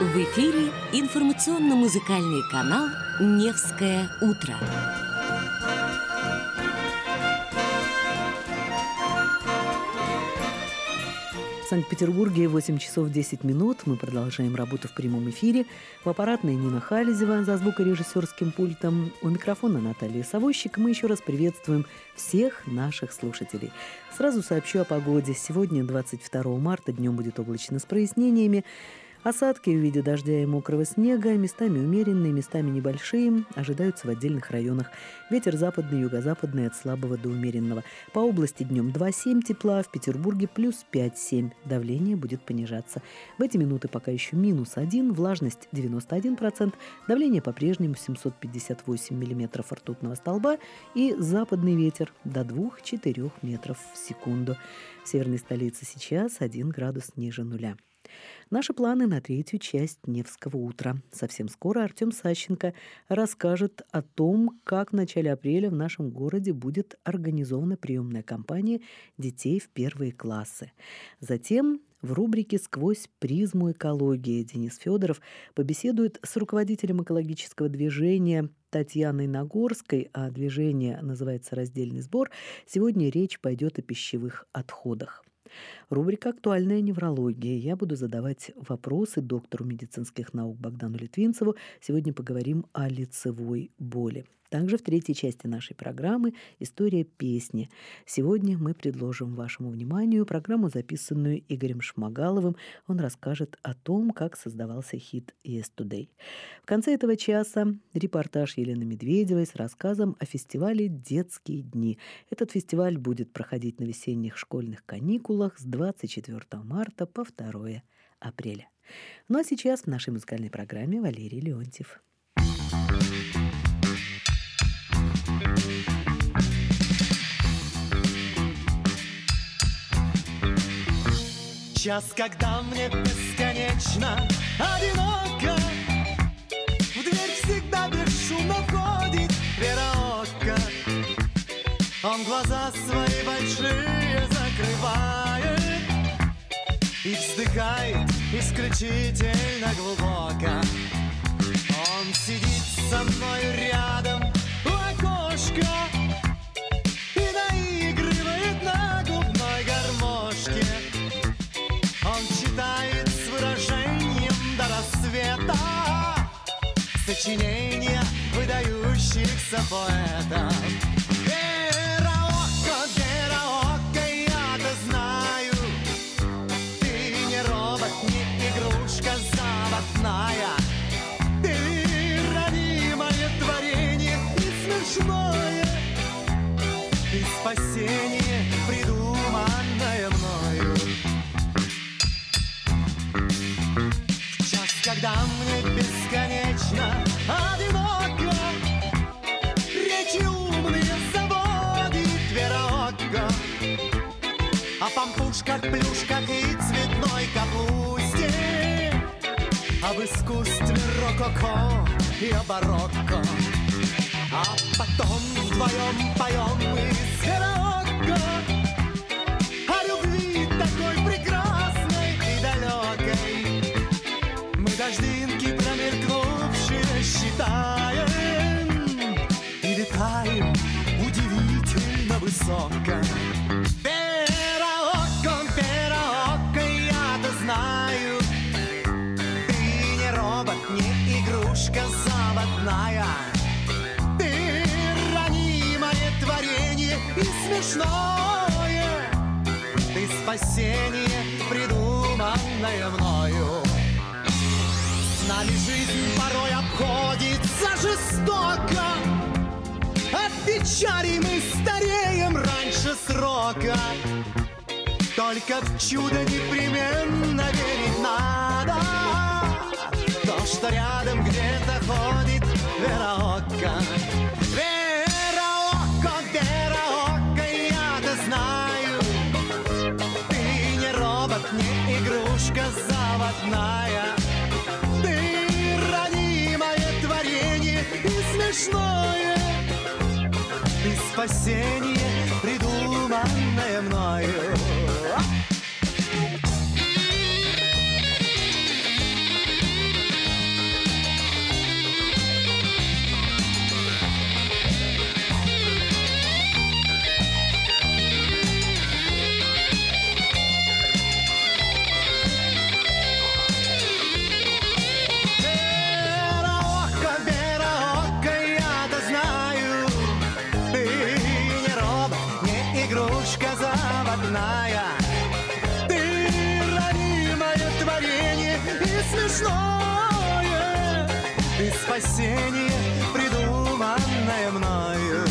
В эфире информационно-музыкальный канал «Невское утро». В Санкт-Петербурге 8 часов 10 минут. Мы продолжаем работу в прямом эфире. В аппаратной Нина Халезева за звукорежиссерским пультом. У микрофона Наталья Савощик. Мы еще раз приветствуем всех наших слушателей. Сразу сообщу о погоде. Сегодня, 22 марта, днем будет облачно с прояснениями. Осадки в виде дождя и мокрого снега, местами умеренные, местами небольшие, ожидаются в отдельных районах. Ветер западный, юго-западный от слабого до умеренного. По области днем 2,7 тепла, в Петербурге плюс 5,7. Давление будет понижаться. В эти минуты пока еще -1, влажность 91%, давление по-прежнему 758 миллиметров ртутного столба и западный ветер до 2-4 метров в секунду. В северной столице сейчас 1 градус ниже нуля. Наши планы на третью часть Невского утра. Совсем скоро Артем Сащенко расскажет о том, как в начале апреля в нашем городе будет организована приемная кампания детей в первые классы. Затем в рубрике «Сквозь призму экологии» Денис Федоров побеседует с руководителем экологического движения Татьяной Нагорской, а движение называется «Раздельный сбор». Сегодня речь пойдет о пищевых отходах. Рубрика «Актуальная неврология». Я буду задавать вопросы доктору медицинских наук Богдану Литвинцеву. Сегодня поговорим о лицевой боли. Также в третьей части нашей программы «История песни». Сегодня мы предложим вашему вниманию программу, записанную Игорем Шмагаловым. Он расскажет о том, как создавался хит «Yesterday». В конце этого часа репортаж Елены Медведевой с рассказом о фестивале «Детские дни». Этот фестиваль будет проходить на весенних школьных каникулах с 24 марта по 2 апреля. Ну а сейчас в нашей музыкальной программе Валерий Леонтьев. Час, когда мне бесконечно одиноко, в дверь всегда бесшумно входит Верока. Он глаза свои большие закрывает и вздыхает исключительно глубоко. Он сидит со мною рядом у окошка и наигрывает на губной гармошке. Он читает с выражением до рассвета сочинения выдающихся поэтов. Верока, я-то знаю, ты не робот, не игрушка заводная. Ты ранимое творение и смешное, и спасение, придуманное мною. Когда мне бесконечно одиноко, речи умные заводит Верока о пампушках, плюшках и цветной капусте, об искусстве рококо и о барокко. А потом вдвоем поем мы с Верока о любви такой прекрасной и далекой. Дождинки промелькнувшие считаем и летаем удивительно высоко. Верока, я-то знаю, ты не робот, не игрушка заводная. Ты ранимое творение и смешное, ты спасение, придуманное мною. С нами жизнь порой обходится жестоко, от печали мы стареем раньше срока. Только в чудо непременно верить надо, то, что рядом где-то ходит Верока. Верока, я-то знаю, ты не робот, не игрушка заводная. И смешное, и спасение, придуманное мною. весное. Ты спасение, придуманное мною.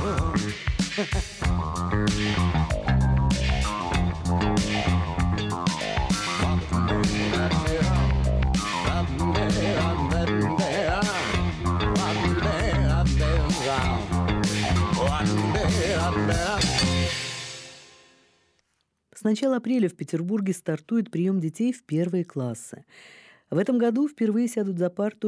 С начала апреля в Петербурге стартует прием детей в первые классы. В этом году впервые сядут за парту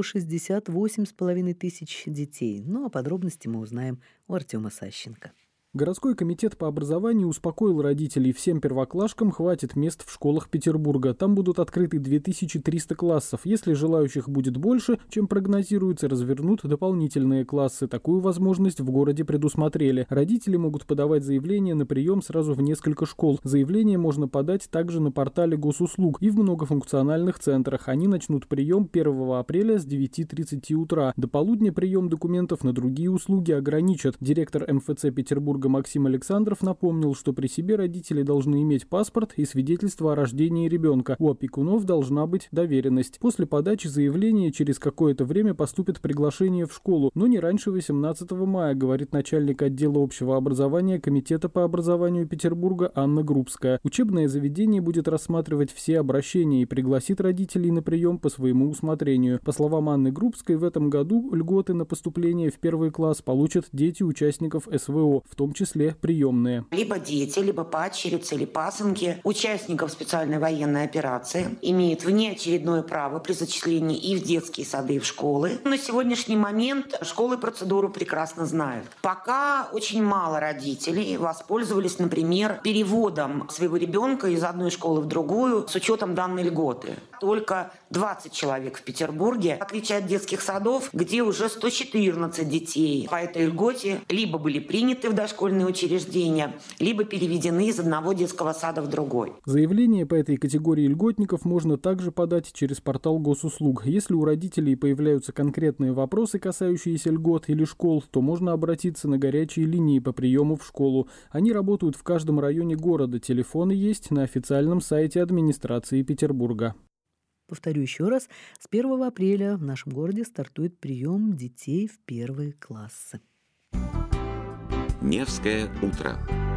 68,5 тысяч детей. Ну а подробности мы узнаем у Артема Сащенко. Городской комитет по образованию успокоил родителей: всем первоклашкам хватит мест в школах Петербурга. Там будут открыты 2300 классов. Если желающих будет больше, чем прогнозируется, развернут дополнительные классы. Такую возможность в городе предусмотрели. Родители могут подавать заявление на прием сразу в несколько школ. Заявление можно подать также на портале госуслуг и в многофункциональных центрах. Они начнут прием 1 апреля с 9:30 утра. До полудня прием документов на другие услуги ограничат. Директор МФЦ Петербурга Максим Александров напомнил, что при себе родители должны иметь паспорт и свидетельство о рождении ребенка. У опекунов должна быть доверенность. После подачи заявления через какое-то время поступит приглашение в школу, но не раньше 18 мая, говорит начальник отдела общего образования Комитета по образованию Петербурга Анна Грубская. Учебное заведение будет рассматривать все обращения и пригласит родителей на прием по своему усмотрению. По словам Анны Грубской, в этом году льготы на поступление в первый класс получат дети участников СВО, в том числе приемные. Либо дети, либо падчерицы или пасынки участников специальной военной операции имеют внеочередное право при зачислении и в детские сады, и в школы. На сегодняшний момент школы процедуру прекрасно знают. Пока очень мало родителей воспользовались, например, переводом своего ребенка из одной школы в другую с учетом данной льготы. Только 20 человек в Петербурге, в отличие от детских садов, где уже 114 детей по этой льготе либо были приняты в дошкольные учреждения, либо переведены из одного детского сада в другой. Заявление по этой категории льготников можно также подать через портал госуслуг. Если у родителей появляются конкретные вопросы, касающиеся льгот или школ, то можно обратиться на горячие линии по приему в школу. Они работают в каждом районе города. Телефоны есть на официальном сайте администрации Петербурга. Повторю еще раз, с 1 апреля в нашем городе стартует прием детей в первые классы. Невское утро.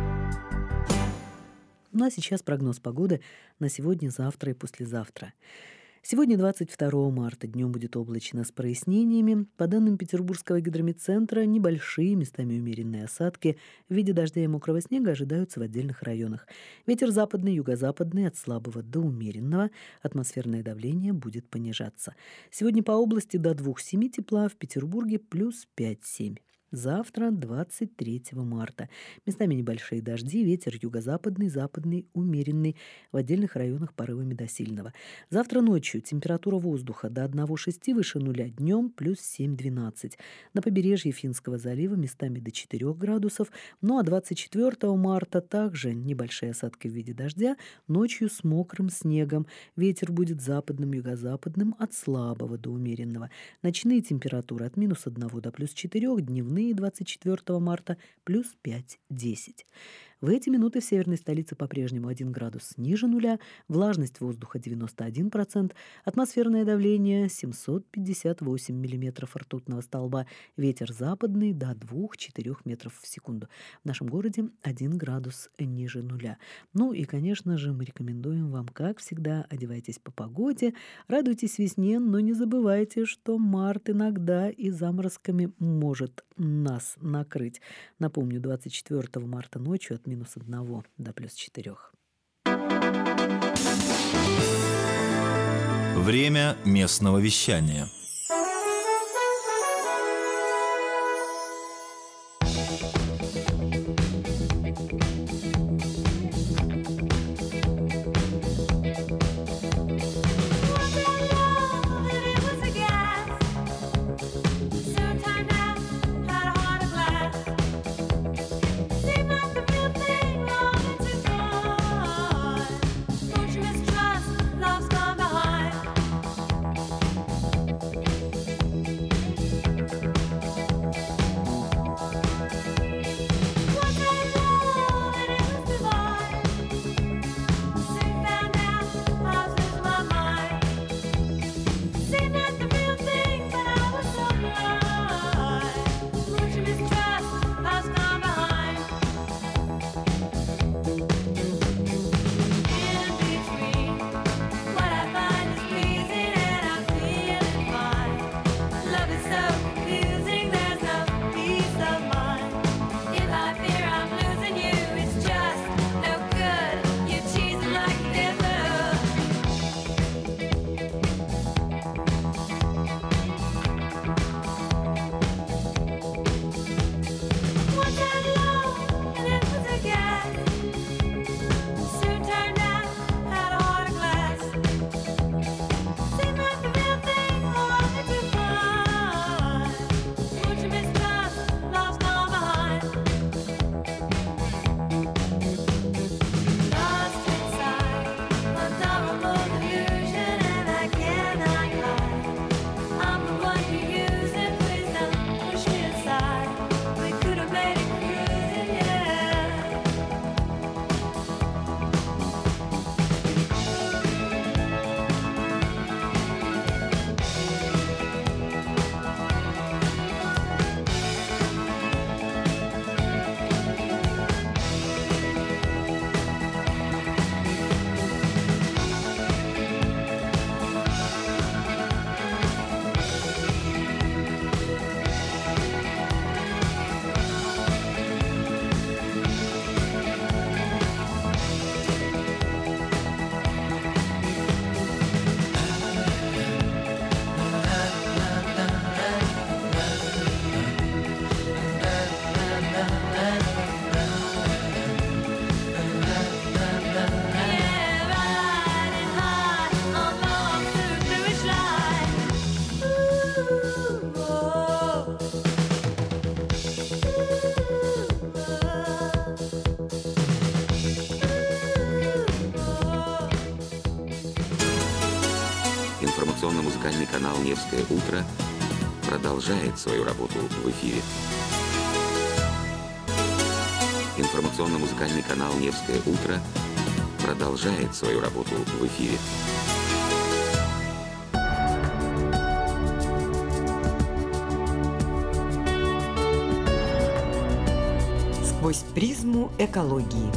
Ну а сейчас прогноз погоды на сегодня, завтра и послезавтра. Сегодня, 22 марта, днем будет облачно с прояснениями. По данным Петербургского гидрометцентра, небольшие, местами умеренные осадки в виде дождя и мокрого снега ожидаются в отдельных районах. Ветер западный, юго-западный от слабого до умеренного. Атмосферное давление будет понижаться. Сегодня по области до 2,7 тепла, в Петербурге плюс 5,7. Завтра, 23 марта. Местами небольшие дожди, ветер юго-западный, западный, умеренный, в отдельных районах порывами до сильного. Завтра ночью температура воздуха до 1,6 выше нуля, днем плюс 7-12. На побережье Финского залива местами до 4 градусов. Ну а 24 марта также небольшие осадки в виде дождя, ночью с мокрым снегом. Ветер будет западным, юго-западным от слабого до умеренного. Ночные температуры от -1 до +4, дневные 24 марта плюс 5-10. В эти минуты в северной столице по-прежнему 1 градус ниже нуля, влажность воздуха 91%, атмосферное давление 758 миллиметров ртутного столба, ветер западный до 2-4 метров в секунду. В нашем городе 1 градус ниже нуля. Ну и, конечно же, мы рекомендуем вам, как всегда, одевайтесь по погоде, радуйтесь весне, но не забывайте, что март иногда и заморозками может нас накрыть. Напомню, 24 марта ночью от -1 до +4. Время местного вещания. Информационно-музыкальный канал «Невское утро» продолжает свою работу в эфире. Информационно-музыкальный канал «Невское утро» продолжает свою работу в эфире. Сквозь призму экологии.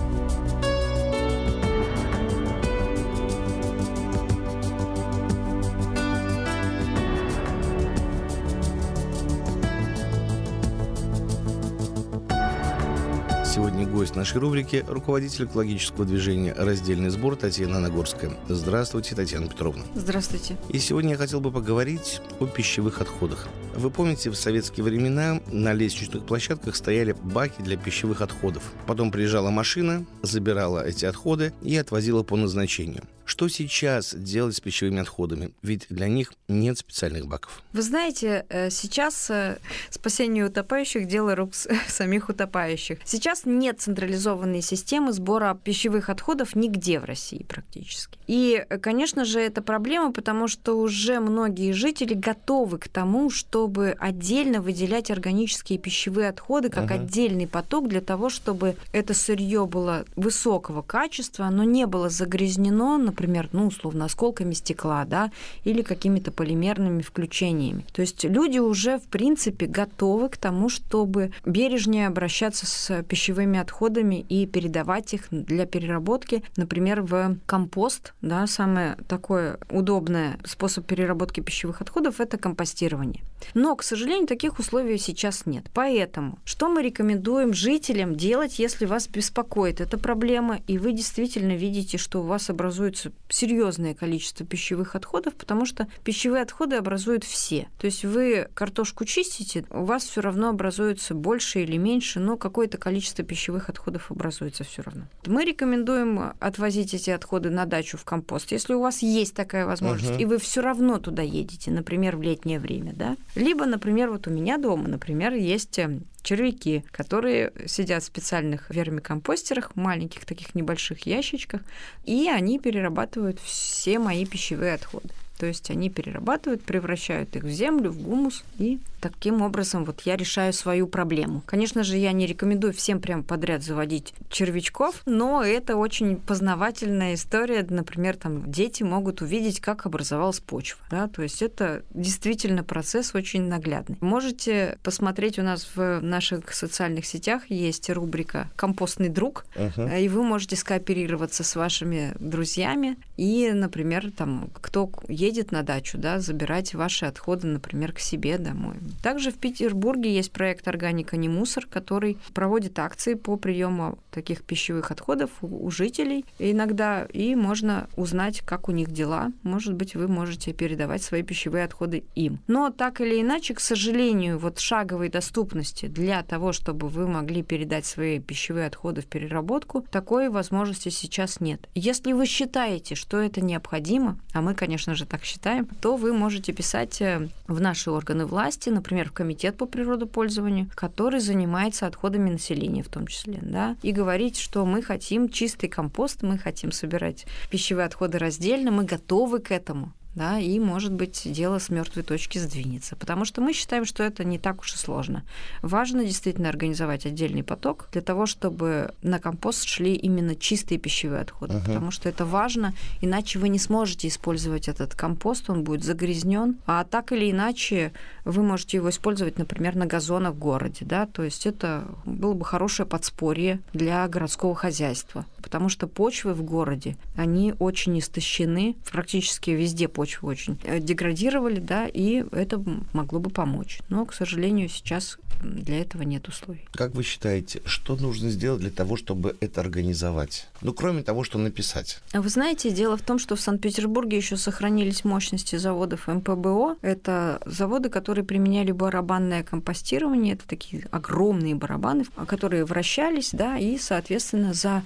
Сегодня гость нашей рубрики – руководитель экологического движения «Раздельный сбор» Татьяна Нагорская. Здравствуйте, Татьяна Петровна. Здравствуйте. И сегодня я хотел бы поговорить о пищевых отходах. Вы помните, в советские времена на лестничных площадках стояли баки для пищевых отходов. Потом приезжала машина, забирала эти отходы и отвозила по назначению. Что сейчас делать с пищевыми отходами? Ведь для них нет специальных баков. Вы знаете, сейчас спасение утопающих – дело рук самих утопающих. Сейчас нет централизованной системы сбора пищевых отходов нигде в России практически. И, конечно же, это проблема, потому что уже многие жители готовы к тому, чтобы отдельно выделять органические пищевые отходы как отдельный поток для того, чтобы это сырье было высокого качества, оно не было загрязнено, например, условно, осколками стекла, да, или какими-то полимерными включениями. То есть люди уже, в принципе, готовы к тому, чтобы бережнее обращаться с пищевыми отходами и передавать их для переработки, например, в компост. Да, самый такой удобный способ переработки пищевых отходов – это компостирование. Но, к сожалению, таких условий сейчас нет. Поэтому что мы рекомендуем жителям делать, если вас беспокоит эта проблема, и вы действительно видите, что у вас образуется серьезное количество пищевых отходов, потому что пищевые отходы образуют все. То есть вы картошку чистите, у вас все равно образуется больше или меньше, но какое-то количество пищевых отходов образуется все равно. Мы рекомендуем отвозить эти отходы на дачу в компост, если у вас есть такая возможность, и вы все равно туда едете, например, в летнее время, да? Либо, например, вот у меня дома, например, есть червяки, которые сидят в специальных вермикомпостерах, маленьких таких небольших ящичках, и они перерабатывают все мои пищевые отходы. То есть они перерабатывают, превращают их в землю, в гумус, и таким образом вот я решаю свою проблему. Конечно же, я не рекомендую всем прям подряд заводить червячков, но это очень познавательная история. Например, там дети могут увидеть, как образовалась почва. Да? То есть это действительно процесс очень наглядный. Можете посмотреть, у нас в наших социальных сетях есть рубрика «Компостный друг», и вы можете скооперироваться с вашими друзьями и, например, там, кто едет на дачу, да, забирать ваши отходы, например, к себе домой. Также в Петербурге есть проект «Органика не мусор», который проводит акции по приему таких пищевых отходов у жителей иногда, и можно узнать, как у них дела. Может быть, вы можете передавать свои пищевые отходы им. Но так или иначе, к сожалению, вот шаговой доступности для того, чтобы вы могли передать свои пищевые отходы в переработку, такой возможности сейчас нет. Если вы считаете, что это необходимо, а мы, конечно же, так считаем, то вы можете писать в наши органы власти, например, в Комитет по природопользованию, который занимается отходами населения в том числе, да, и говорить, что мы хотим чистый компост, мы хотим собирать пищевые отходы раздельно, мы готовы к этому. Да, и, может быть, дело с мертвой точки сдвинется. Потому что мы считаем, что это не так уж и сложно. Важно действительно организовать отдельный поток для того, чтобы на компост шли именно чистые пищевые отходы. Потому что это важно, иначе вы не сможете использовать этот компост, он будет загрязнен. А так или иначе вы можете его использовать, например, на газонах в городе. Да? То есть это было бы хорошее подспорье для городского хозяйства. Потому что почвы в городе, они очень истощены, практически везде почвы очень деградировали, да, и это могло бы помочь. Но, к сожалению, сейчас для этого нет условий. Как вы считаете, что нужно сделать для того, чтобы это организовать? Ну, кроме того, что написать. Вы знаете, дело в том, что в Санкт-Петербурге еще сохранились мощности заводов МПБО. Это заводы, которые применяли барабанное компостирование. Это такие огромные барабаны, которые вращались, да, и, соответственно, за пару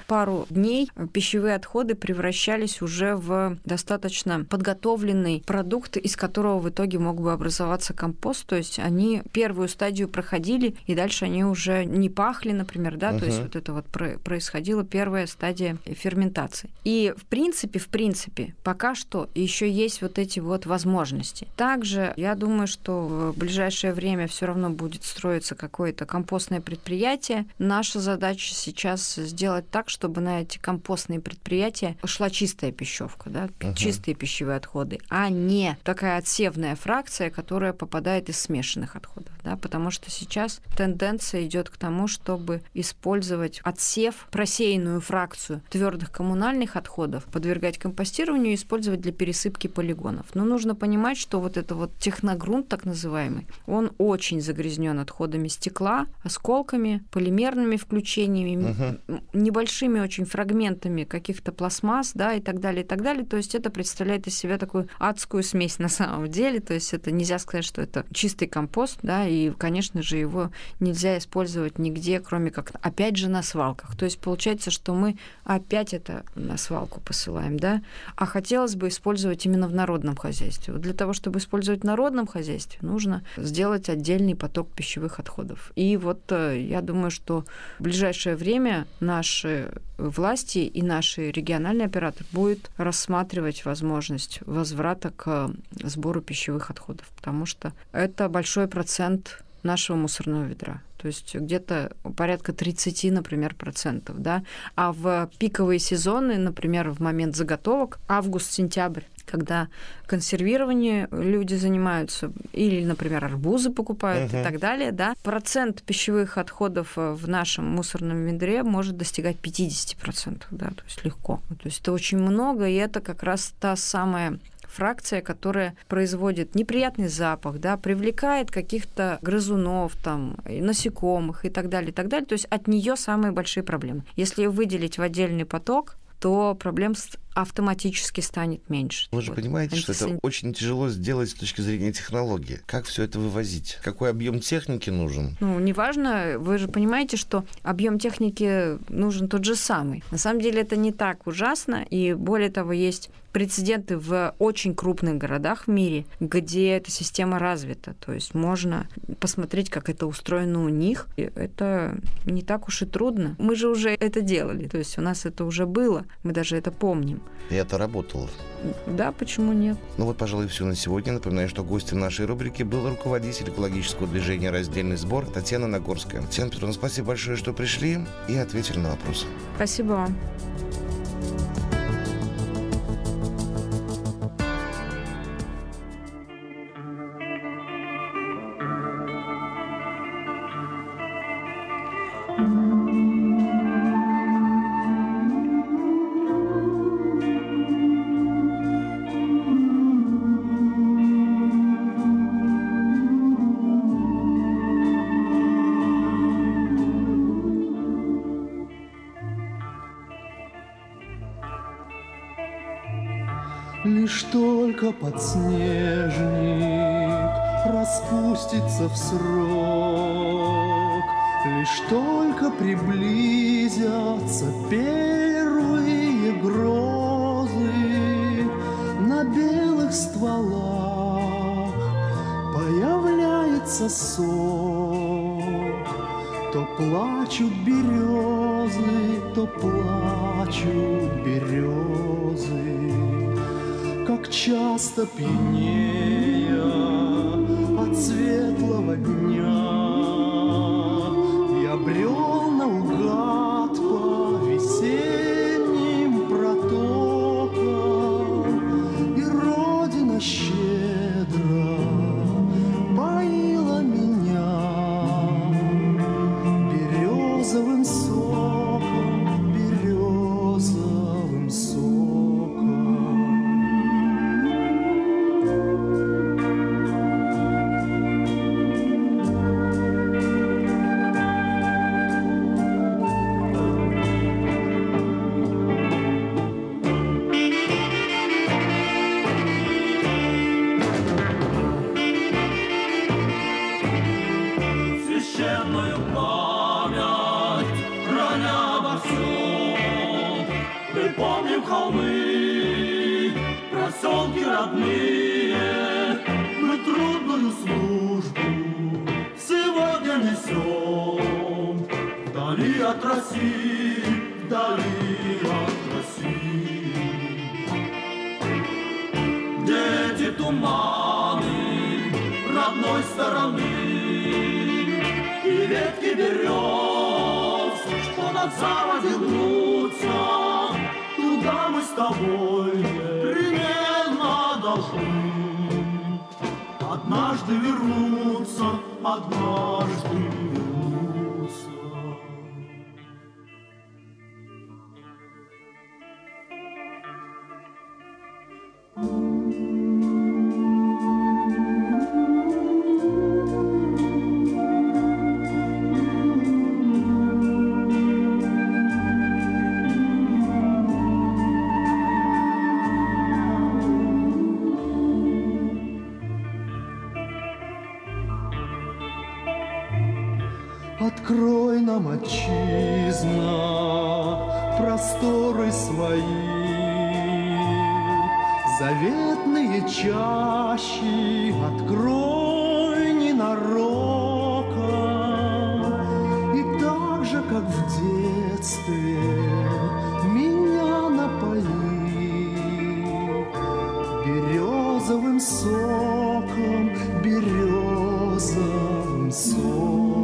пару дней пищевые отходы превращались уже в достаточно подготовленный продукт, из которого в итоге мог бы образоваться компост. То есть они первую стадию проходили, и дальше они уже не пахли, например, да, то есть вот это вот происходила первая стадия ферментации. И в принципе, пока что еще есть вот эти вот возможности. Также я думаю, что в ближайшее время все равно будет строиться какое-то компостное предприятие. Наша задача сейчас сделать так, чтобы на эти компостные предприятия шла чистая пищевка, да, чистые пищевые отходы, а не такая отсевная фракция, которая попадает из смешанных отходов, да, потому что сейчас тенденция идет к тому, чтобы использовать отсев, просеянную фракцию твердых коммунальных отходов, подвергать компостированию и использовать для пересыпки полигонов. Но нужно понимать, что вот это вот техногрунт, так называемый, он очень загрязнен отходами стекла, осколками, полимерными включениями, небольшими очень фрагментами каких-то пластмасс, да, и так далее, и так далее. То есть это представляет из себя такую адскую смесь на самом деле. То есть это нельзя сказать, что это чистый компост, да, и, конечно же, его нельзя использовать нигде, кроме как, опять же, на свалках. То есть получается, что мы опять это на свалку посылаем, да, а хотелось бы использовать именно в народном хозяйстве. Вот для того, чтобы использовать в народном хозяйстве, нужно сделать отдельный поток пищевых отходов. И вот я думаю, что в ближайшее время наши власти и наши региональные операторы будут рассматривать возможность возврата к сбору пищевых отходов, потому что это большой процент нашего мусорного ведра. То есть где-то порядка 30, например, процентов, да. А в пиковые сезоны, например, в момент заготовок, август-сентябрь, когда консервированием люди занимаются, или, например, арбузы покупают и так далее, да, процент пищевых отходов в нашем мусорном ведре может достигать 50%, да, то есть легко. То есть это очень много, и это как раз та самая фракция, которая производит неприятный запах, да, привлекает каких-то грызунов, там, насекомых и так далее, и так далее. То есть от нее самые большие проблемы. Если ее выделить в отдельный поток, то проблем автоматически станет меньше. Вы же понимаете, что это очень тяжело сделать с точки зрения технологии. Как все это вывозить? Какой объем техники нужен? Ну, неважно, вы же понимаете, что объем техники нужен тот же самый. На самом деле это не так ужасно, и более того, есть прецеденты в очень крупных городах в мире, где эта система развита. То есть можно посмотреть, как это устроено у них. И это не так уж и трудно. Мы же уже это делали. То есть у нас это уже было. Мы даже это помним. И это работало. Да, почему нет? Ну вот, пожалуй, все на сегодня. Напоминаю, что гостем нашей рубрики был руководитель экологического движения «Раздельный сбор» Татьяна Нагорская. Татьяна Петровна, спасибо большое, что пришли и ответили на вопросы. Спасибо вам. Лишь только подснежник распустится в срок, лишь только приблизятся первые грозы, на белых стволах появляется сок. То плачут березы, то плачут березы, как часто пьянея от светлого дня я брел наугад по весенним протокам, и Родина щедро поила меня березовым соком, березовым соком. холмы, проселки родные, мы трудную службу сегодня несем. Вдали от России, вдали от России, где эти туманы родной стороны и ветки берез, что над заводью гнутся, туда мы с тобой непременно должны однажды вернуться, однажды вернуться. Открой нам, отчизна, просторы свои, заветные чащи открой ненароком. И так же, как в детстве, меня напои березовым соком, березовым соком.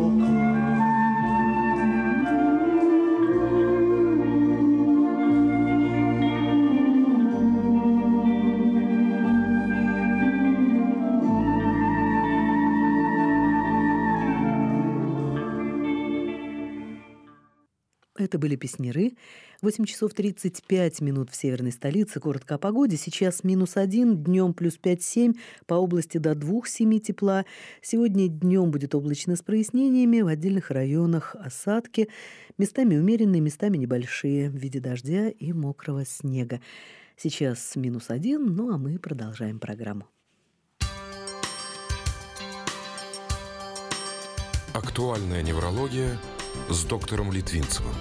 Это были песняры. 8 часов 35 минут в северной столице. Коротко о погоде. Сейчас -1, днем +5, 7, по области до 2-7 тепла. Сегодня днем будет облачно с прояснениями, в отдельных районах осадки. Местами умеренные, местами небольшие, в виде дождя и мокрого снега. Сейчас -1, ну а мы продолжаем программу. Актуальная неврология с доктором Литвинцевым.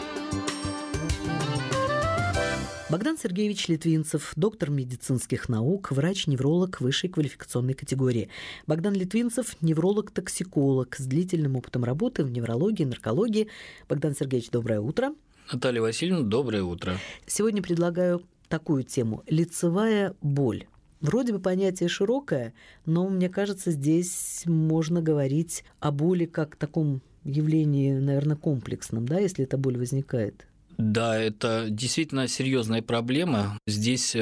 Богдан Сергеевич Литвинцев, доктор медицинских наук, врач-невролог высшей квалификационной категории. Богдан Литвинцев – невролог-токсиколог с длительным опытом работы в неврологии, наркологии. Богдан Сергеевич, доброе утро. Наталья Васильевна, доброе утро. Сегодня предлагаю такую тему – лицевая боль. Вроде бы понятие широкое, но, мне кажется, здесь можно говорить о боли как таком явлении, наверное, комплексном, да, если эта боль возникает. Да, это действительно серьезная проблема. Здесь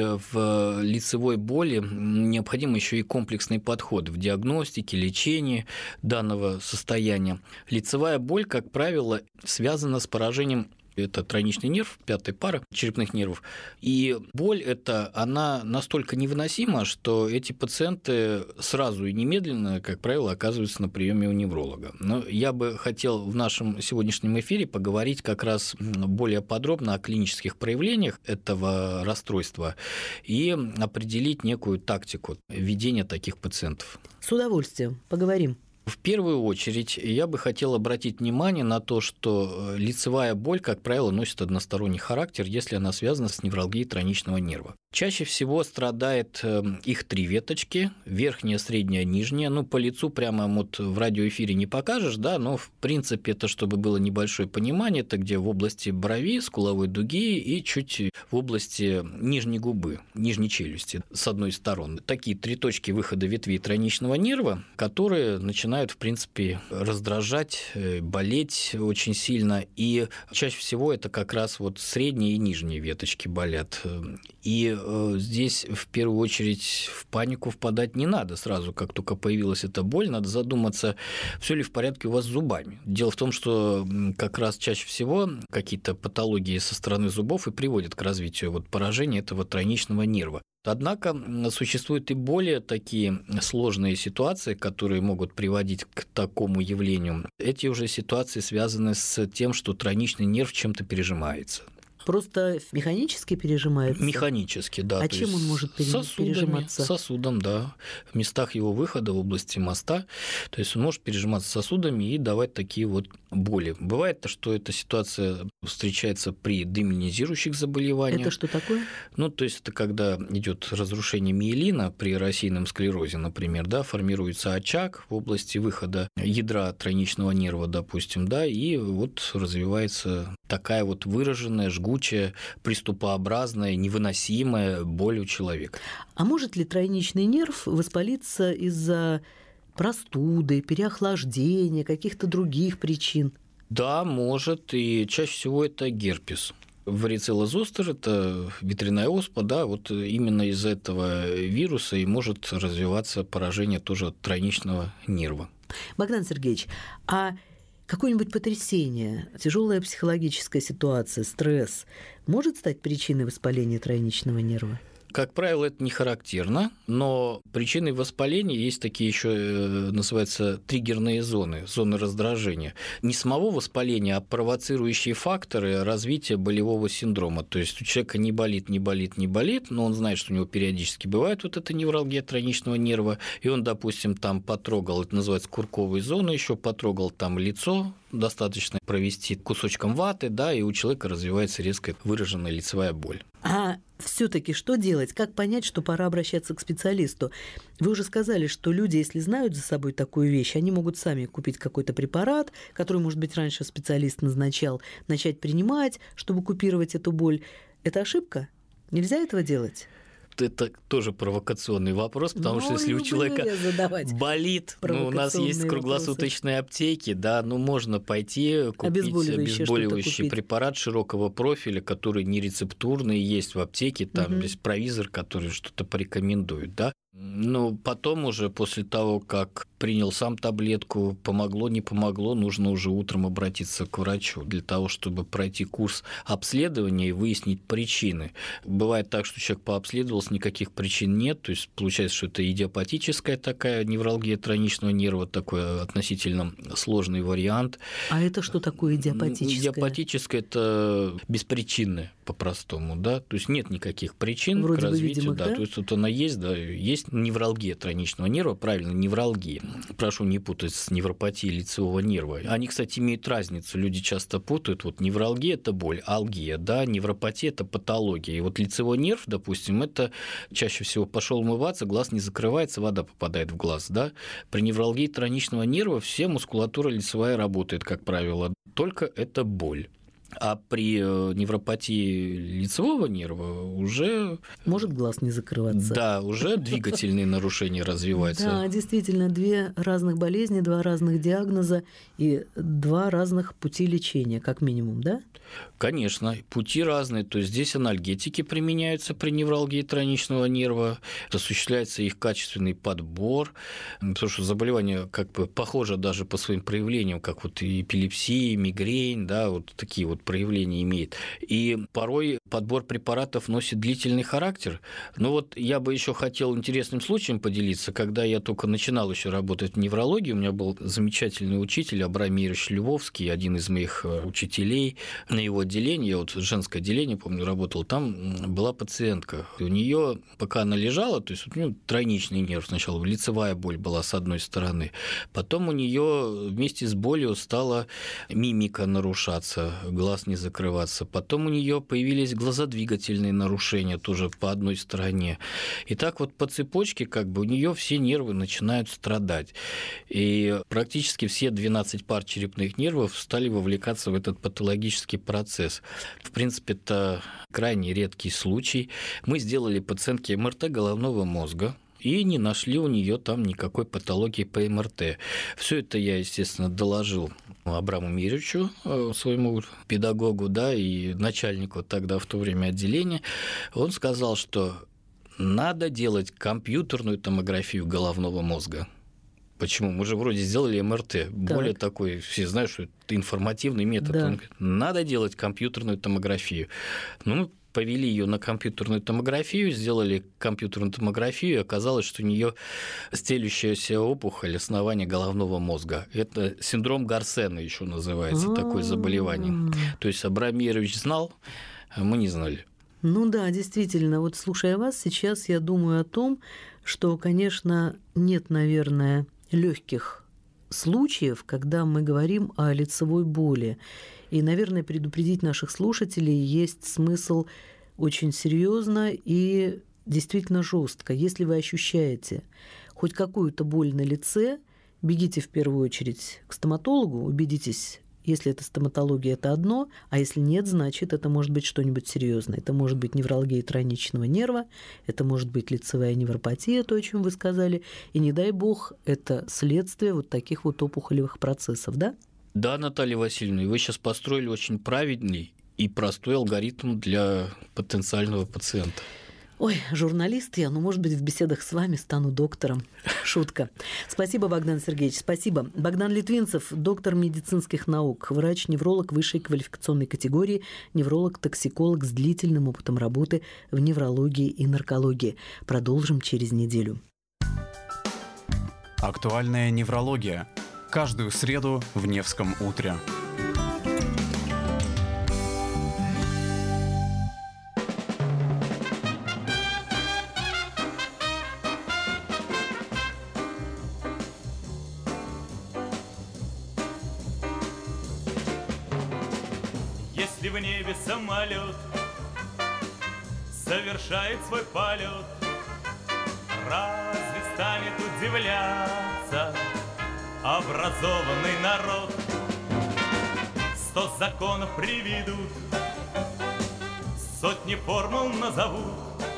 в лицевой боли необходим еще и комплексный подход в диагностике, лечении данного состояния. Лицевая боль, как правило, связана с поражением. Это тройничный нерв, пятая пара черепных нервов. И боль эта, она настолько невыносима, что эти пациенты сразу и немедленно, как правило, оказываются на приеме у невролога. Но я бы хотел в нашем сегодняшнем эфире поговорить как раз более подробно о клинических проявлениях этого расстройства и определить некую тактику ведения таких пациентов. С удовольствием. Поговорим. В первую очередь я бы хотел обратить внимание на то, что лицевая боль, как правило, носит односторонний характер, если она связана с невралгией тройничного нерва. Чаще всего страдает их три веточки, верхняя, средняя, нижняя. Ну, по лицу прямо вот в радиоэфире не покажешь, да, но в принципе это, чтобы было небольшое понимание, это где в области брови, скуловой дуги и чуть в области нижней губы, нижней челюсти с одной из сторон. Такие три точки выхода ветвей тройничного нерва, которые начинают, в принципе, раздражать, болеть очень сильно. И чаще всего это как раз вот средние и нижние веточки болят. И здесь в первую очередь в панику впадать не надо. Сразу, как только появилась эта боль, надо задуматься, все ли в порядке у вас с зубами. Дело в том, что как раз чаще всего какие-то патологии со стороны зубов и приводят к развитию вот поражения этого тройничного нерва. Однако существуют и более такие сложные ситуации, которые могут приводить к такому явлению. Эти уже ситуации связаны с тем, что тройничный нерв чем-то пережимается. Просто механически пережимается? Механически, да. А чем он может пережиматься? Сосудом, да. В местах его выхода в области моста. То есть он может пережиматься сосудами и давать такие вот боли. Бывает, что эта ситуация встречается при демиелинизирующих заболеваниях. Это что такое? Ну, то есть это когда идет разрушение миелина при рассеянном склерозе, например, да, формируется очаг в области выхода ядра тройничного нерва, допустим, да, и вот развивается такая вот выраженная, жгучая, приступообразная, невыносимая боль у человека. А может ли тройничный нерв воспалиться из-за простуды, переохлаждения, каких-то других причин? Да, может, и чаще всего это герпес. Варицелла зостер – это ветряная оспа, да, вот именно из этого вируса и может развиваться поражение тоже тройничного нерва. Богдан Сергеевич, а какое-нибудь потрясение, тяжелая психологическая ситуация, стресс может стать причиной воспаления тройничного нерва? Как правило, это не характерно, но причиной воспаления есть такие еще, называются, триггерные зоны, зоны раздражения. Не самого воспаления, а провоцирующие факторы развития болевого синдрома. То есть у человека не болит, но он знает, что у него периодически бывает вот эта невралгия тройничного нерва, и он, допустим, там потрогал, это называется курковые зоны, еще потрогал там лицо, достаточно провести кусочком ваты, да, и у человека развивается резко выраженная лицевая боль. А все-таки что делать? Как понять, что пора обращаться к специалисту? Вы уже сказали, что люди, если знают за собой такую вещь, они могут сами купить какой-то препарат, который, может быть, раньше специалист назначал, начать принимать, чтобы купировать эту боль. Это ошибка? Нельзя этого делать? Это тоже провокационный вопрос, потому что если у человека болит, у нас есть круглосуточные аптеки, да, можно пойти купить обезболивающий препарат широкого профиля, который не рецептурный, есть в аптеке, там есть провизор, который что-то порекомендует, да. Но потом уже, после того, как принял сам таблетку, помогло, не помогло, нужно уже утром обратиться к врачу для того, чтобы пройти курс обследования и выяснить причины. Бывает так, что человек пообследовался, никаких причин нет, то есть получается, что это идиопатическая такая невралгия тройничного нерва, такой относительно сложный вариант. А это что такое идиопатическое? Идиопатическое – это беспричинное по-простому, да, то есть нет никаких причин вроде к развитию, видимых, да, то есть вот она есть, да, есть невралгия тройничного нерва, правильно, невралгия. Прошу не путать с невропатией лицевого нерва. Они, кстати, имеют разницу. Люди часто путают. Вот невралгия – это боль, алгия, да, невропатия – это патология. И вот лицевой нерв, допустим, это чаще всего пошел умываться, глаз не закрывается, вода попадает в глаз, да. При невралгии тройничного нерва вся мускулатура лицевая работает, как правило, только это боль. А при невропатии лицевого нерва уже… Может глаз не закрываться. Да, уже двигательные нарушения развиваются. Да, действительно, две разных болезни, два разных диагноза и два разных пути лечения, как минимум, да? Конечно, пути разные. То есть здесь анальгетики применяются при невралгии тройничного нерва, осуществляется их качественный подбор, потому что заболевание как бы похоже даже по своим проявлениям, как вот эпилепсия, мигрень, да, вот такие вот проявления имеет. И порой подбор препаратов носит длительный характер. Но вот я бы еще хотел интересным случаем поделиться. Когда я только начинал еще работать в неврологии, у меня был замечательный учитель Абрам Мирович Львовский, один из моих учителей. На его отделении, я вот женское отделение, помню, работал, там была пациентка. И у нее, пока она лежала, то есть у нее тройничный нерв сначала, лицевая боль была с одной стороны, потом у нее вместе с болью стала мимика нарушаться, глаз не закрываться, потом у нее появились глазодвигательные нарушения тоже по одной стороне. И так вот по цепочке как бы у нее все нервы начинают страдать. И практически все 12 пар черепных нервов стали вовлекаться в этот патологический процесс. В принципе, это крайне редкий случай. Мы сделали пациентке МРТ головного мозга и не нашли у нее там никакой патологии по МРТ. Все это я, естественно, доложил Абраму Мировичу, своему педагогу, да, и начальнику тогда в то время отделения. Он сказал, что надо делать компьютерную томографию головного мозга. Почему? Мы же вроде сделали МРТ. Более такой, все знают, что это информативный метод. Да. Он говорит, надо делать компьютерную томографию. Мы повели ее на компьютерную томографию, сделали компьютерную томографию, и оказалось, что у нее стелющаяся опухоль основания головного мозга. Это синдром Гарсена еще называется, такое заболевание. То есть Абрам Мирович знал, мы не знали. Ну да, действительно, вот слушая вас, сейчас я думаю о том, что, конечно, нет, наверное, легких случаев, когда мы говорим о лицевой боли. И, наверное, предупредить наших слушателей есть смысл очень серьезно и действительно жестко. Если вы ощущаете хоть какую-то боль на лице, бегите в первую очередь к стоматологу, убедитесь. Если это стоматология, это одно, а если нет, значит, это может быть что-нибудь серьезное. Это может быть невралгия тройничного нерва, это может быть лицевая невропатия, то, о чем вы сказали, и, не дай бог, это следствие вот таких вот опухолевых процессов, да? Да, Наталья Васильевна, вы сейчас построили очень правильный и простой алгоритм для потенциального пациента. Ой, журналист я, но, может быть, в беседах с вами стану доктором. Шутка. Спасибо, Богдан Сергеевич, спасибо. Богдан Литвинцев, доктор медицинских наук, врач-невролог высшей квалификационной категории, невролог-токсиколог с длительным опытом работы в неврологии и наркологии. Продолжим через неделю. Актуальная неврология. Каждую среду в Невском утре. Если в небе самолет совершает свой полет, разве станет удивляться образованный народ? 100 законов приведут, сотни формул назовут,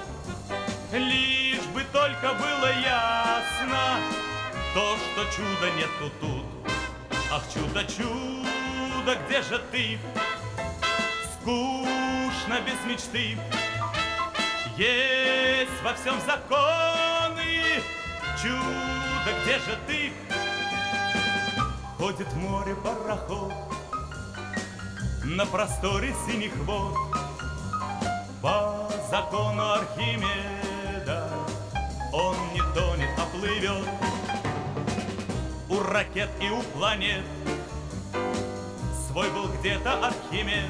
лишь бы только было ясно то, что чуда нету тут. Ах, чудо, чудо, где же ты? Скучно без мечты. Есть во всем законы. Чудо, где же ты? Ходит море пароход на просторе синих вод. По закону Архимеда он не тонет, а плывет. У ракет и у планет свой был где-то Архимед.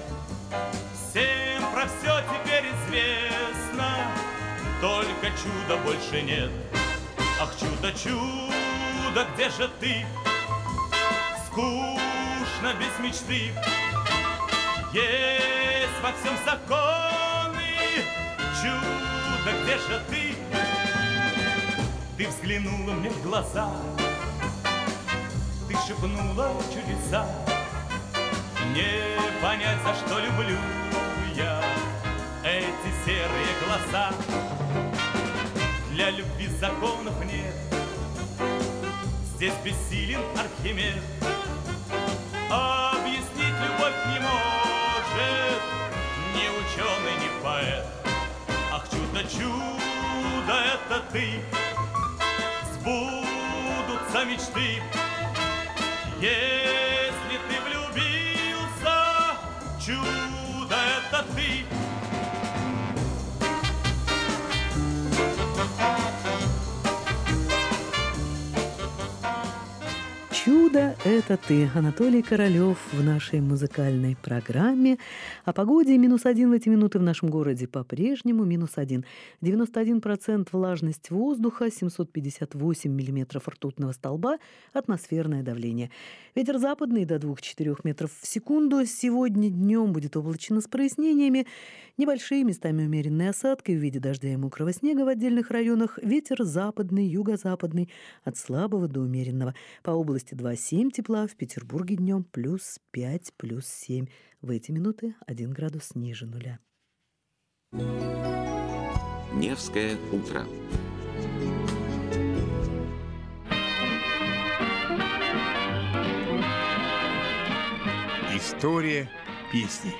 Всем про все теперь известно, только чуда больше нет. Ах, чудо, чудо, где же ты? Скучно без мечты. Есть во всем законы. Чудо, где же ты? Ты взглянула мне в глаза, ты шепнула чудеса. Не понять, за что люблю я эти серые глаза. Для любви законов нет, здесь бессилен Архимед. Объяснить любовь не может ни ученый, ни поэт. Ах, чудо, чудо, это ты, сбудутся мечты. Если ты влюбился, чудо, это ты. «Чудо – это ты». Анатолий Королёв в нашей музыкальной программе. О погоде -1 в эти минуты в нашем городе по-прежнему -1. 91% влажность воздуха, 758 миллиметров ртутного столба, атмосферное давление. Ветер западный до 2-4 метров в секунду. Сегодня днем будет облачно с прояснениями. Небольшие, местами умеренные осадки в виде дождя и мокрого снега в отдельных районах. Ветер западный, юго-западный, от слабого до умеренного. По области 2,7 тепла, в Петербурге днем +5, +7. В эти минуты 1 градус ниже нуля. Невское утро. История песни.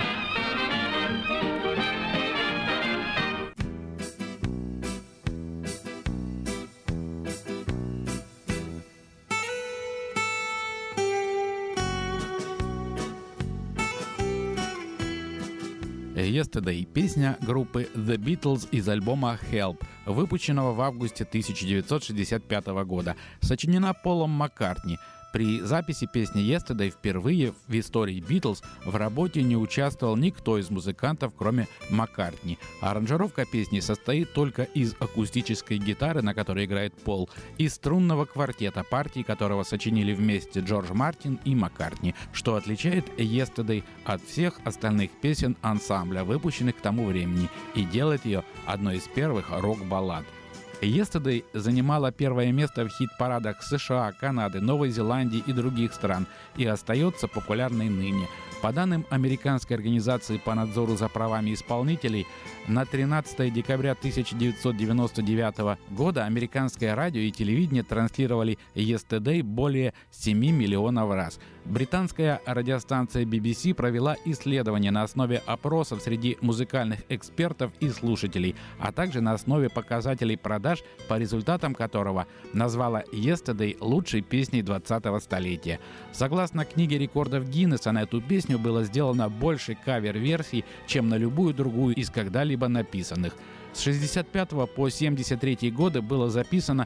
Yesterday – песня группы The Beatles из альбома Help, выпущенного в августе 1965 года, сочинена Полом Маккартни. При записи песни «Yesterday» впервые в истории «Битлз» в работе не участвовал никто из музыкантов, кроме Маккартни. Аранжировка песни состоит только из акустической гитары, на которой играет Пол, и струнного квартета, партии которого сочинили вместе Джордж Мартин и Маккартни, что отличает «Yesterday» от всех остальных песен ансамбля, выпущенных к тому времени, и делает ее одной из первых рок-баллад. «Yesterday» занимала первое место в хит-парадах США, Канады, Новой Зеландии и других стран и остается популярной ныне. По данным Американской организации по надзору за правами исполнителей, на 13 декабря 1999 года американское радио и телевидение транслировали «Yesterday» более 7 миллионов раз. Британская радиостанция BBC провела исследование на основе опросов среди музыкальных экспертов и слушателей, а также на основе показателей продаж, по результатам которого назвала «Yesterday» лучшей песней 20-го столетия. Согласно книге рекордов Гиннесса, на эту песню было сделано больше кавер-версий, чем на любую другую из когда-либо написанных. С 65 по 73 годы было записано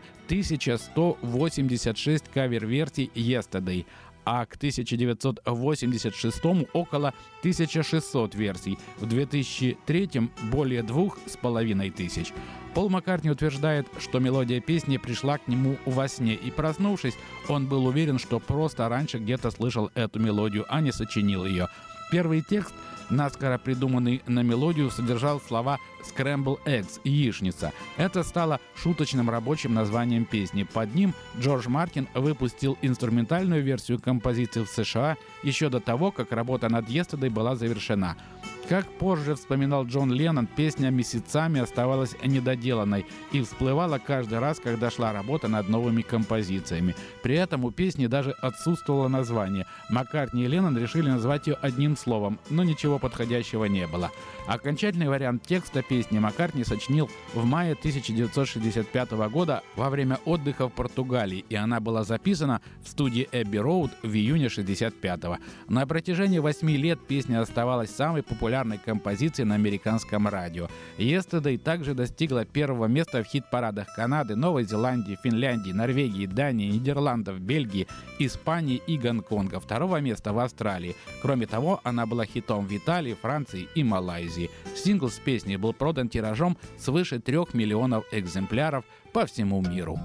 1186 кавер-версий «Yesterday», а к 1986 около 1600 версий, в 2003 более 2500. Пол Маккартни утверждает, что мелодия песни пришла к нему во сне, и, проснувшись, он был уверен, что просто раньше где-то слышал эту мелодию, а не сочинил ее. Первый текст, наскоро придуманный на мелодию, содержал слова «Scramble Eggs» – «яичница». Это стало шуточным рабочим названием песни. Под ним Джордж Мартин выпустил инструментальную версию композиции в США еще до того, как работа над «Yesterday» была завершена. Как позже вспоминал Джон Леннон, песня месяцами оставалась недоделанной и всплывала каждый раз, когда шла работа над новыми композициями. При этом у песни даже отсутствовало название. Маккартни и Леннон решили назвать ее одним словом, но ничего подходящего не было. Окончательный вариант текста песни Маккартни сочинил в мае 1965 года во время отдыха в Португалии, и она была записана в студии Эбби Роуд в июне 1965-го. На протяжении 8 лет песня оставалась самой популярной композицией на американском радио. «Yesterday» также достигла первого места в хит-парадах Канады, Новой Зеландии, Финляндии, Норвегии, Дании, Нидерландов, Бельгии, Испании и Гонконга. Второго места в Австралии. Кроме того, она была хитом в Италии, Франции и Малайзии. Сингл с песней был продан тиражом свыше 3 миллионов экземпляров по всему миру.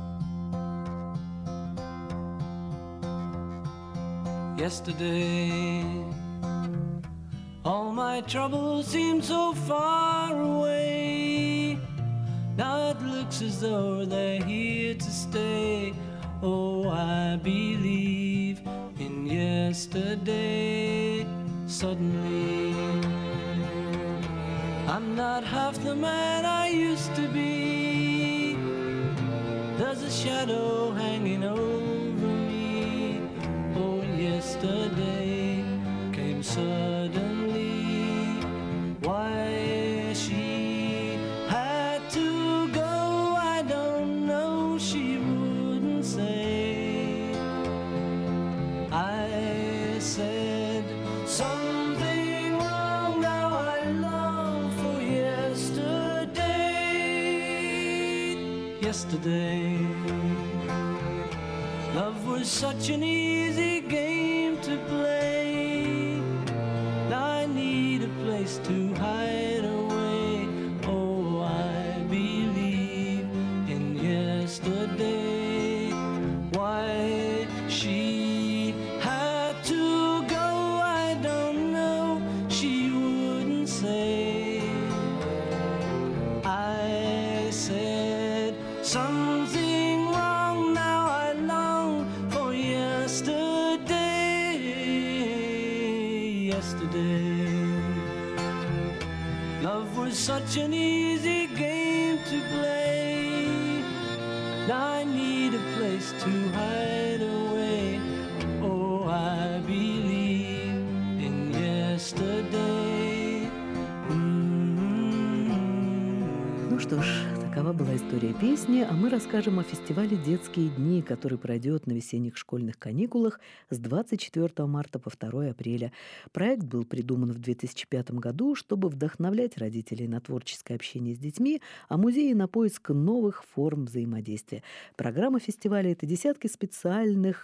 Yesterday, all my troubles seem so far away. Now it looks as though they're here to stay. Oh, I believe in yesterday. Suddenly, I'm not half the man I used to be. There's a shadow hanging over me. Oh, yesterday came suddenly. Why she had to go, I don't know, she wouldn't say. I said something wrong, now I long for yesterday. Yesterday, love was such an easy game to play. Now I need a place to hide away. Oh, I believe in yesterday. Why she had to go, I don't know, she wouldn't say. I said something wrong, now I long for yesterday. Yesterday, love was such an easy game to play. Now I need a place to hide away. Oh, I believe in yesterday. Ну что ж, такова была история песни, а мы расскажем о фестивале «Детские дни», который пройдет на весенних школьных каникулах с 24 марта по 2 апреля. Проект был придуман в 2005 году, чтобы вдохновлять родителей на творческое общение с детьми, а музеи на поиск новых форм взаимодействия. Программа фестиваля – это десятки специальных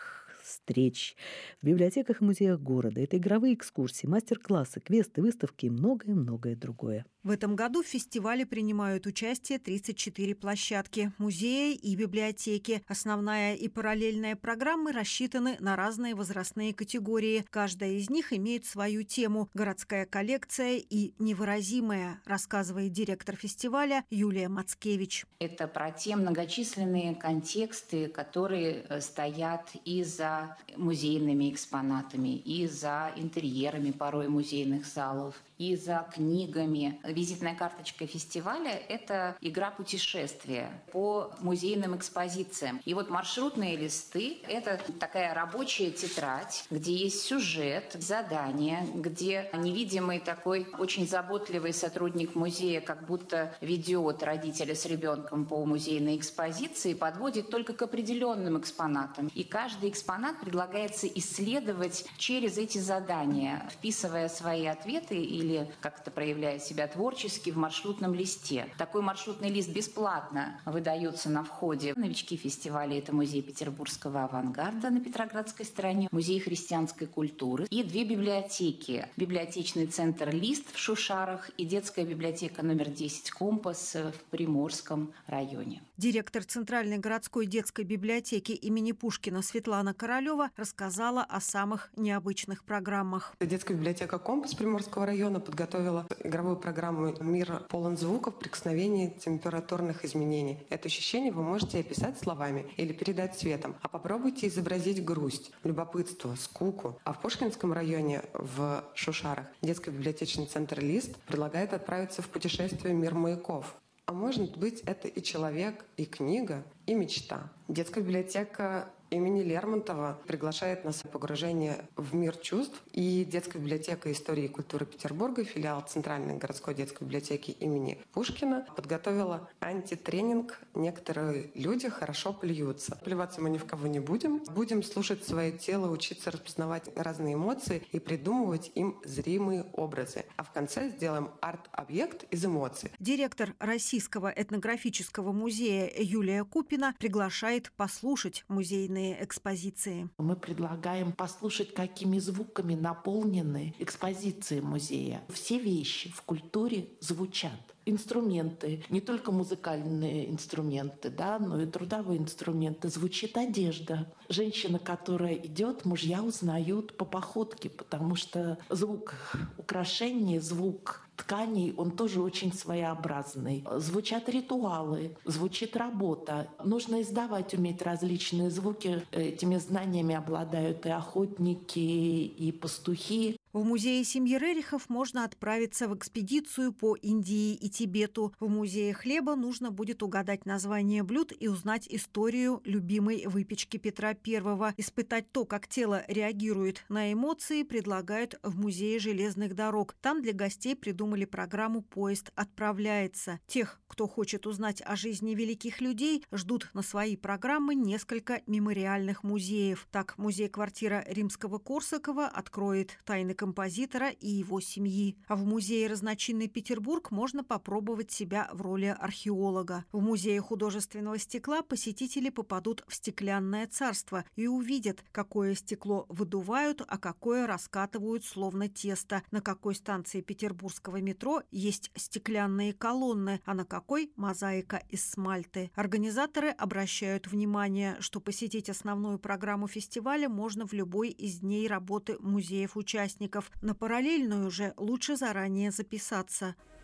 встреч. В библиотеках и музеях города это игровые экскурсии, мастер-классы, квесты, выставки и многое-многое другое. В этом году в фестивале принимают участие 34 площадки, музеи и библиотеки. Основная и параллельная программы рассчитаны на разные возрастные категории. Каждая из них имеет свою тему – городская коллекция и невыразимая, рассказывает директор фестиваля Юлия Мацкевич. Это про те многочисленные контексты, которые стоят и за музейными экспонатами, и за интерьерами порой музейных залов, и за книгами. Визитная карточка фестиваля – это игра путешествия по музейным экспозициям. И вот маршрутные листы – это такая рабочая тетрадь, где есть сюжет, задания, где невидимый такой очень заботливый сотрудник музея как будто ведет родителя с ребенком по музейной экспозиции, подводит только к определенным экспонатам. И каждый экспонат предлагается исследовать через эти задания, вписывая свои ответы или как-то проявляя себя творчески в маршрутном листе. Такой маршрутный лист бесплатно выдается на входе. Новички фестиваля – это музей петербургского авангарда на Петроградской стороне, музей христианской культуры и 2 библиотеки. Библиотечный центр «Лист» в Шушарах и детская библиотека номер 10 «Компас» в Приморском районе. Директор Центральной городской детской библиотеки имени Пушкина Светлана Королева рассказала о самых необычных программах. Детская библиотека «Компас» Приморского района подготовила игровую программу «Мир полон звуков, прикосновений, температурных изменений». Это ощущение вы можете описать словами или передать цветом. А попробуйте изобразить грусть, любопытство, скуку. А в Пушкинском районе, в Шушарах, детский библиотечный центр «Лист» предлагает отправиться в путешествие в мир маяков. А может быть, это и человек, и книга, и мечта. Детская библиотека имени Лермонтова приглашает нас в погружение в мир чувств. И детская библиотека истории и культуры Петербурга, филиал Центральной городской детской библиотеки имени Пушкина, подготовила антитренинг «Некоторые люди хорошо плюются». Плеваться мы ни в кого не будем. Будем слушать свое тело, учиться распознавать разные эмоции и придумывать им зримые образы. А в конце сделаем арт-объект из эмоций. Директор Российского этнографического музея Юлия Купина приглашает послушать музейные экспозиции. Мы предлагаем послушать, какими звуками наполнены экспозиции музея. Все вещи в культуре звучат. Инструменты, не только музыкальные инструменты, да, но и трудовые инструменты. Звучит одежда. Женщина, которая идет, мужья узнают по походке, потому что звук украшений, звук тканей, он тоже очень своеобразный. Звучат ритуалы, звучит работа. Нужно издавать, уметь различные звуки. Этими знаниями обладают и охотники, и пастухи. В музее семьи Рерихов можно отправиться в экспедицию по Индии и Тибету. В музее хлеба нужно будет угадать название блюд и узнать историю любимой выпечки Петра I. Испытать то, как тело реагирует на эмоции, предлагают в музее железных дорог. Там для гостей придумали программу «Поезд отправляется». Тех, кто хочет узнать о жизни великих людей, ждут на свои программы несколько мемориальных музеев. Так, музей-квартира Римского-Корсакова откроет тайны композитора и его семьи. А в музее «Разночинный Петербург» можно попробовать себя в роли археолога. В музее художественного стекла посетители попадут в стеклянное царство и увидят, какое стекло выдувают, а какое раскатывают словно тесто, на какой станции петербургского метро есть стеклянные колонны, а на какой мозаика из смальты. Организаторы обращают внимание, что посетить основную программу фестиваля можно в любой из дней работы музеев-участников. На параллельную же лучше заранее записаться.